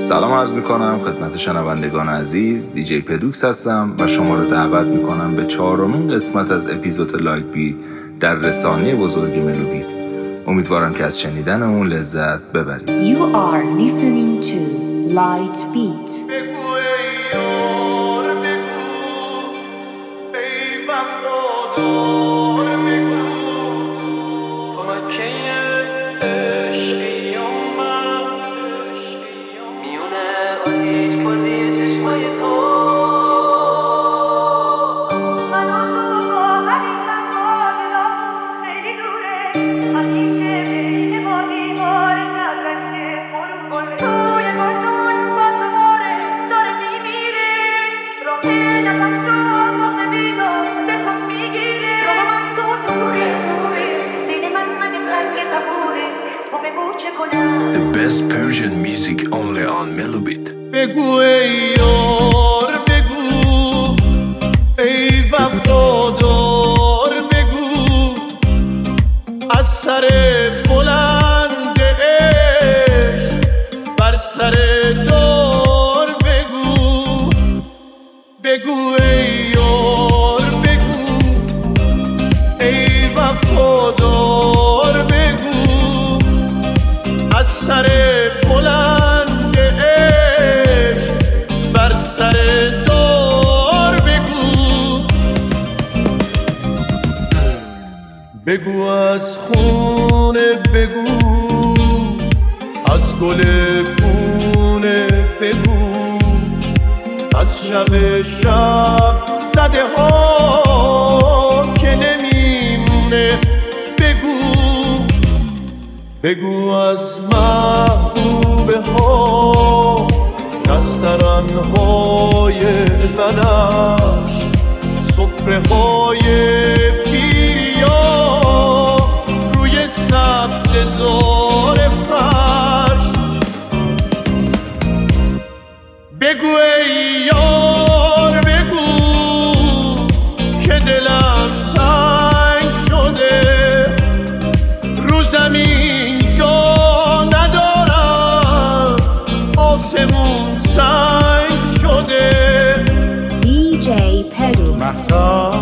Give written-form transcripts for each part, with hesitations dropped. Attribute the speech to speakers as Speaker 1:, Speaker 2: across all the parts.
Speaker 1: سلام عرض میکنم خدمت شنوندگان عزیز. دیجی پدوکس هستم و شما رو دعوت میکنم به 4مین قسمت از اپیزود لایت بیت در رسانه بزرگ ملوبیت. امیدوارم که از شنیدن اون لذت ببرید.
Speaker 2: You are listening to Light Beat.
Speaker 3: The best Persian music only on Melobit.
Speaker 4: بگو ای یار بگو، ای وفادار بگو، از سر بلند عشق بر سر دار بگو. بگو ای یار بگو، ای وفادار بگو، از سر بلند عشق بر سر دار بگو. بگو از خونه بگو، از گل پونه بگو، از شب زده ها که نمیمونه بگو. بگو از محبوبه ها، دسترن های بنفش، سفره های پیریا روی سبز زار فرش. بگو ای یار بگو که دلم تنگ شده، رو زمین جا ندارم، آسمون سنگ شده.
Speaker 2: دیجی پدوکس.
Speaker 5: مهتا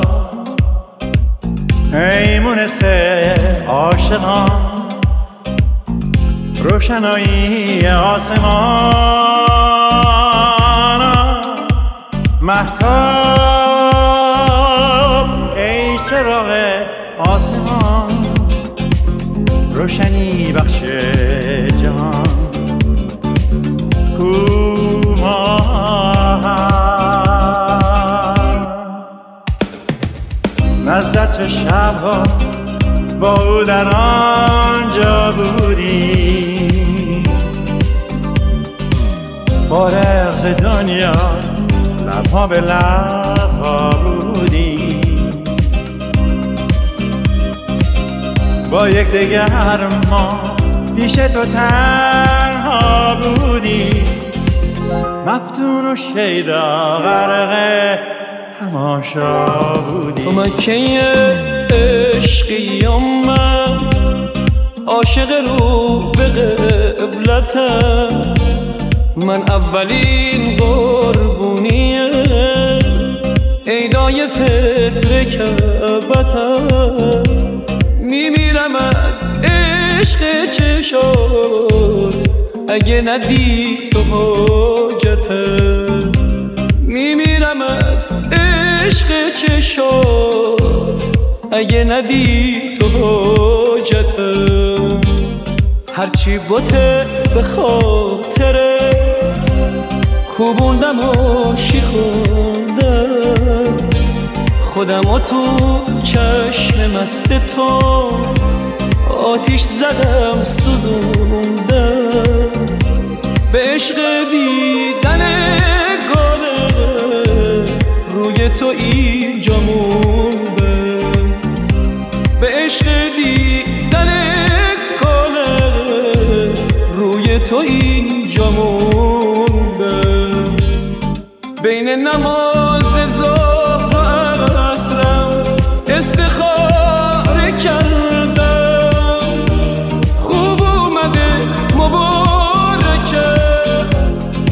Speaker 5: ای مونس عاشقان، روشنایی آسمان. مهتاب ای چراغ آسمان، روشنی بخش جهان. نزدت شبها با او در آنجا بودی، فارغ ز دنیا لبها به لبها بودی، با یک دگر ما پیش تو تنها بودی، مفتون و شیدا غرق تماشا بودی.
Speaker 6: تو مکه عشقی و من عاشق رو به قبلتم، من اولین قربونیه عیدای فطر کعبتم. میمیرم از عشق چشات اگه ندی تو حاجتم. میمیرم از عشق چشات اگه ندی تو حاجتم. هرچی بوته به خاطرت کوبوندم و شیخوندم، خودم و تو چشم مست تو آتیش زدم سوزوندم. به عشق دیدن گاله روی تو اینجا موندم، به عشق دیدن گاله روی تو اینجا موندم. بین نماز ظهر و عصرم استخاره کردم، خوب اومده مبارکه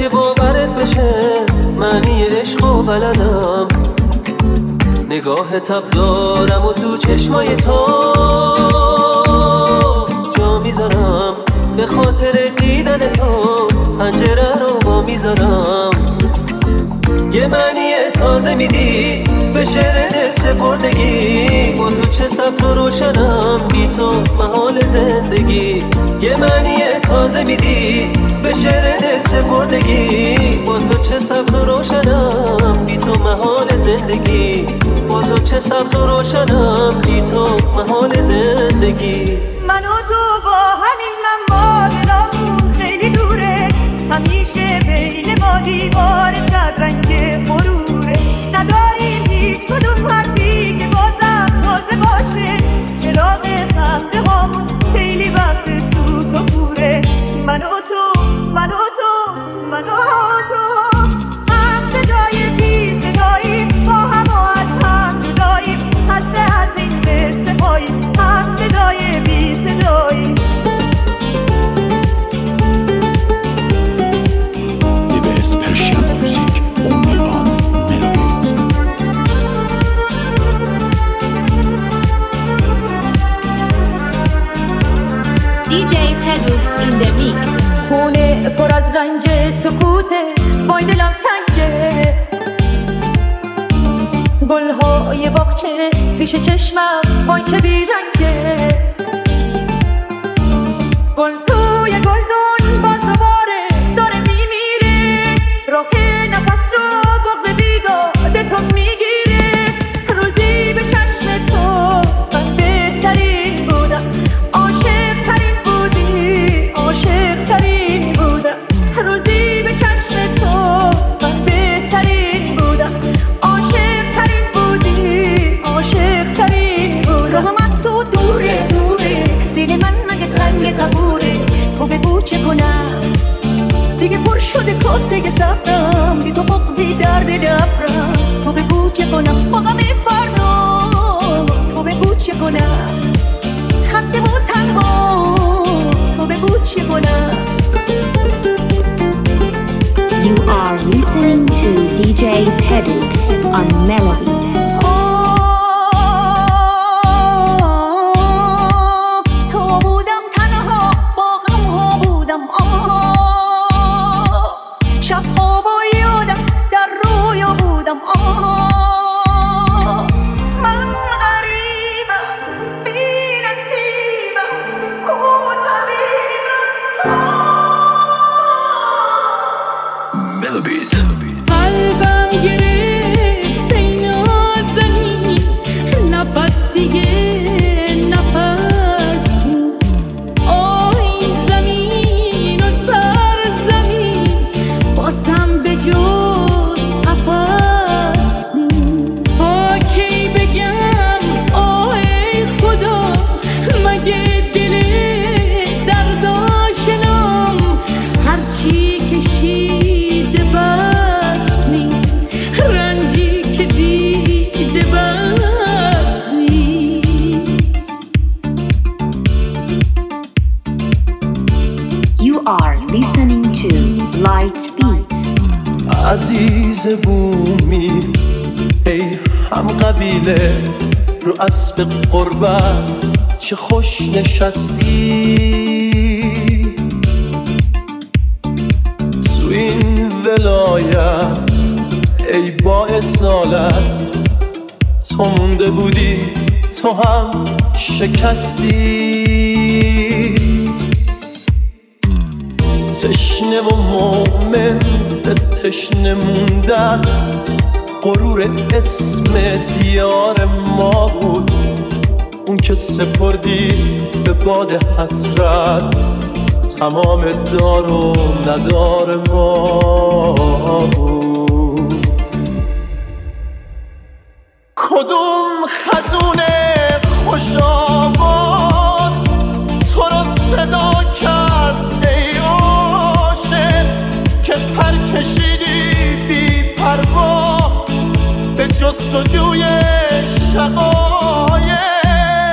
Speaker 6: که باورت بشه معنی عشقو بلدم، نگاه تب دارم و تو چشمای تو جا میذارم، به خاطر دیدن تو پنجره رو با میذارم. یه معنی تازه میدی به شعر دل سپردگی، با تو چه سبز و روشنم بی تو محال زندگی. یه معنی تازه میدی به شعر دل سپردگی، با تو چه سبز و روشنم بی تو محال زندگی. با تو چه سبز و روشنم بی تو محال زندگی.
Speaker 7: من و تو با همین منبادلامون خیلی دوره، همیشه بین ما دیوار صد رنگ مروره. نداریم هیچ کدوم حرفی که بازم تازه باشه، چراغ خنده هامون خیلی وقت سوت و پوره. من و تو من و تو من و تو هم صدای بی صدایی، با هم و از هم جداییم، هسته از این قصه هایی، هم صدای بی صدایی.
Speaker 3: The best Persian music only on Melobit.
Speaker 2: DJ Pedux in the mix.
Speaker 7: خونه پر از رنج سکوته، وای دلم تنگه. گلهای باغچه پیش چشمم، وای چه بیرنگه. گل توی گلدون باز دوباره داره میمیره، راه نفس رو بغض بیداد تو میگیره. روزی به چشم تو من بهترین بودم، عاشق ترین بودی، عاشق ترین بودم. روزی به چشم تو من بهترین بودم، عاشق ترین بودی، عاشق ترین بودم. راهم از تو دوره دوره، دل من مگه سنگ صبوره. تو بگو چه کنم دیگه پر شده کاسه صبرم، بی تو بغضی درد لبرم. تو بگو چه کنم با غم فردا، تو بگو چه کنم خسته و تنها، تو بگو چه کنم.
Speaker 2: You are listening to DJ Pedix on Melobit.
Speaker 7: تو بودم تنها، با غم ها بودم. شبها با یادم در رویا بودم. من غریبم، بی نصیبم، کو طبیبم.
Speaker 3: Melobit.
Speaker 8: قلبم گرفت ای نازنین، نفس دیگه نفس نیست. آه این زمین و سرزمین بازم به جز قفس نیست. تا کی بگم آه ای خدا، مگه دل درداشنام هرچی کشیده بس نیست، رنجی که دیده بس نیست.
Speaker 2: You are listening to Light Beat.
Speaker 6: عزیز بومی ای هم قبیله، رو اسب قربت چه خوش نشستی. تو این ولایت ای با اصالت، تو مونده بودی تو هم شکستی. تشنه و مومن به تشنه موندن، غرور اسم دیار ما بود. اون که سپردی به باد حسرت، تمام دار و ندار ما بود. کدوم خزونه خوش آواز تو رو صدا کرد ای عاشق، که پر کشیدی بی پروا به جستجوی شقایق.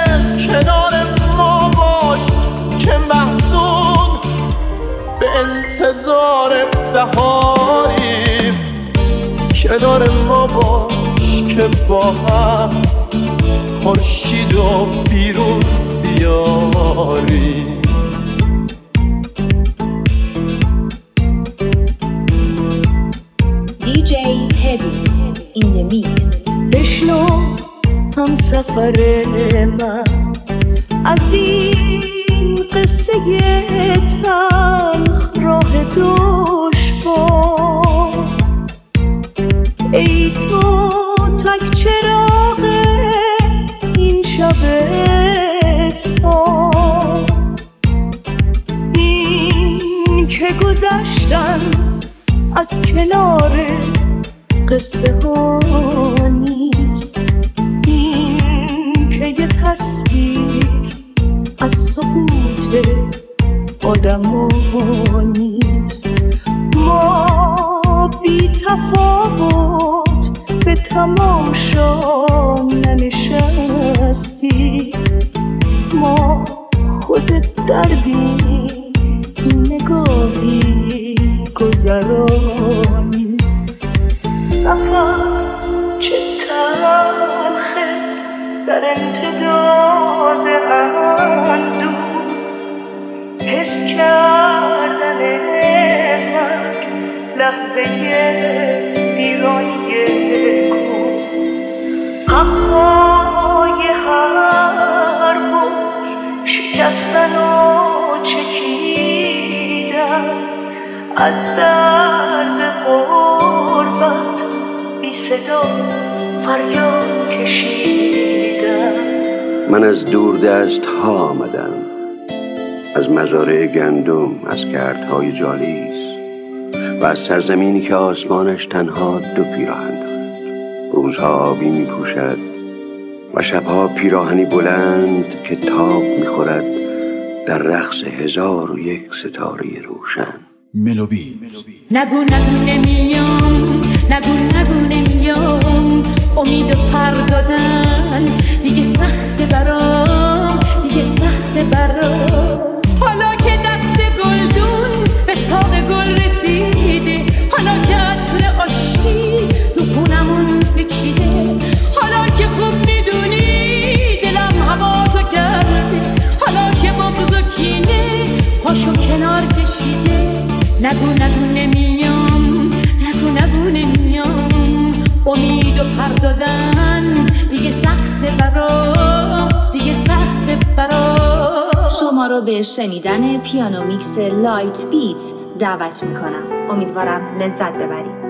Speaker 6: کنار ما باش که محزون به انتظار
Speaker 4: انتظار بهاریم، کنار ما باش که با هم خورشیدو بیرون بیاریم.
Speaker 2: DJ Pedix in the mix.
Speaker 7: بشنو هم سفر من از این قصه تلخ راه دشوار. ای تو تک چراغ این شب تار، این که گذشتن از کنار قصه ها نیست، این که یه تصویر از سقوط آدم ها نیست. ما بی تفاوت به تماشا ننشستی، ما خود دردی نگاهی گذرانی. سفر چه تلخه در امتداد اندوه، حس کردن مرگ لحظه ویرانی کوه. غمهای هر روز شکستن و چکیدن، از درد غربت بی صدا فریاد کشیدن.
Speaker 9: من از دور دست ها آمدم، از مزارع گندم، از کردهای جالیس و از سرزمینی که آسمانش تنها دو پیراهن دارد. روزها آبی می پوشد و شبها پیراهنی بلند که تاب می خورد در رقص 1001 ستاره روشن.
Speaker 5: ملوبیت.
Speaker 8: نگو نگو نمیام، نگو نگو نمیام، امید پر دادن دیگه سخت برام، دیگه سخت برام. حالا که دست گلدون به ساق گل رسیده، حالا که عطر آشتی رو خونمون بکشیده، حالا که خوب میدونی دلم حواسو کرده، حالا که بغض و کینه پاشو کنار کشیده. نگو نگو نمیام، نگو نگو نمیام، امید و پر دادن دیگه سخت برام، دیگه سخت برام.
Speaker 2: شما رو به شنیدن پیانو میکس لایت بیت دعوت میکنم. امیدوارم لذت ببرید.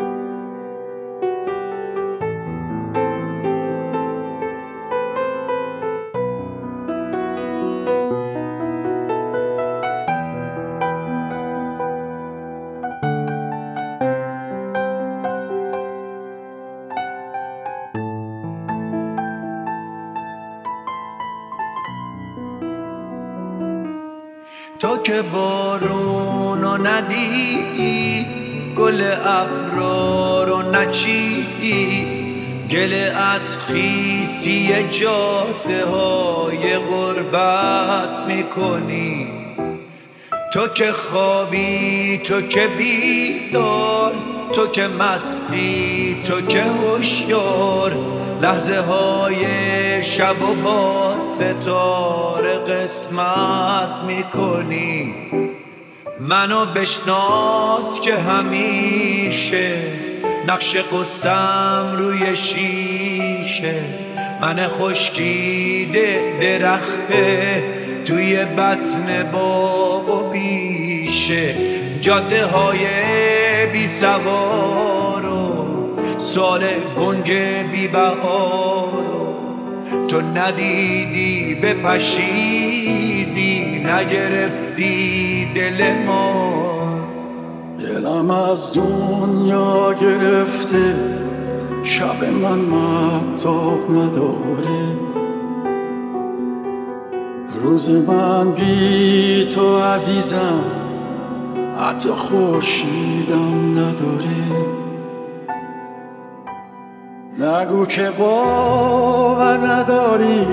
Speaker 4: تو که بارونو ندیدی، گل ابرا رو نچیدی، گله از خیسی جاده های غربت میکنی. تو که خوابی، تو که بیدار، تو که مستی، تو که هوشیار، لحظه های شب و با ستاره قسمت میکنی. منو بشناس که همیشه نقش قصم روی شیشه، من خشکیده درخته توی بطن باغ و بیشه. جاده های بی سوار و سال گنج بی بهار، تو ندیدی به پشیزی، نگرفتی دل ما.
Speaker 10: دلم از دنیا گرفته، شب من مهتاب نداره، روز من بی تو عزیزم حتی خورشیدم نداره. نگو که باور نداری،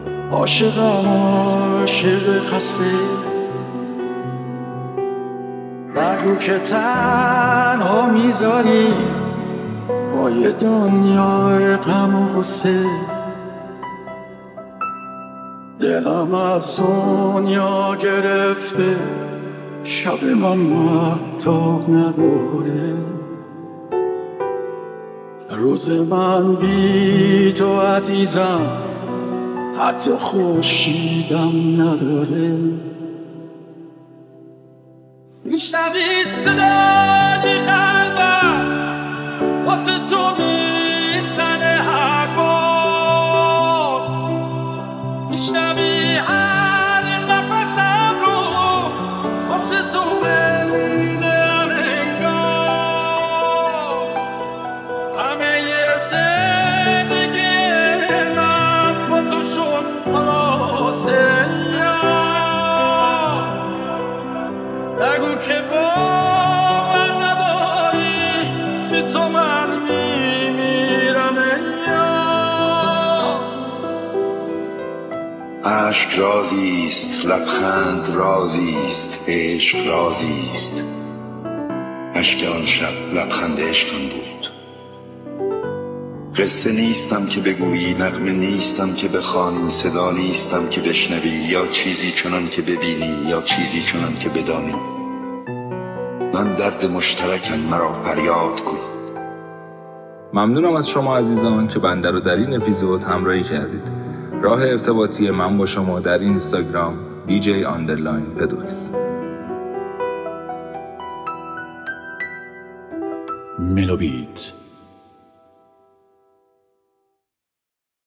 Speaker 10: عاشقم عاشق خسته، نگو که تنها میذاری با یه دنیای غم و غصه دلم از دنیا گرفته شب من مهتاب نداره روز من بی تو عزیزم حتی خورشیدم نداره
Speaker 5: میشنوی صدای قلبم واسه تو میزنه هر بار میشنوی هر نفسم رو واسه تو زنده‌ام انگار همه زندگی من با تو شد خلاصه نگو که باور نداری بی تو من میمیرم
Speaker 11: عشق رازیست لبخند رازیست عشق رازیست عشق آن شب لبخند عشقم بود قصه نیستم که بگویی نغمه نیستم که بخوانی صدا نیستم که بشنوی یا چیزی چنان که ببینی یا چیزی چنان که بدانی من درد مشترکم مرا فریاد کن.
Speaker 1: ممنونم از شما عزیزان که بنده رو در این اپیزود همراهی کردید. راه ارتباطی من با شما در اینستاگرام DJ_Pedux.
Speaker 10: ملوبیت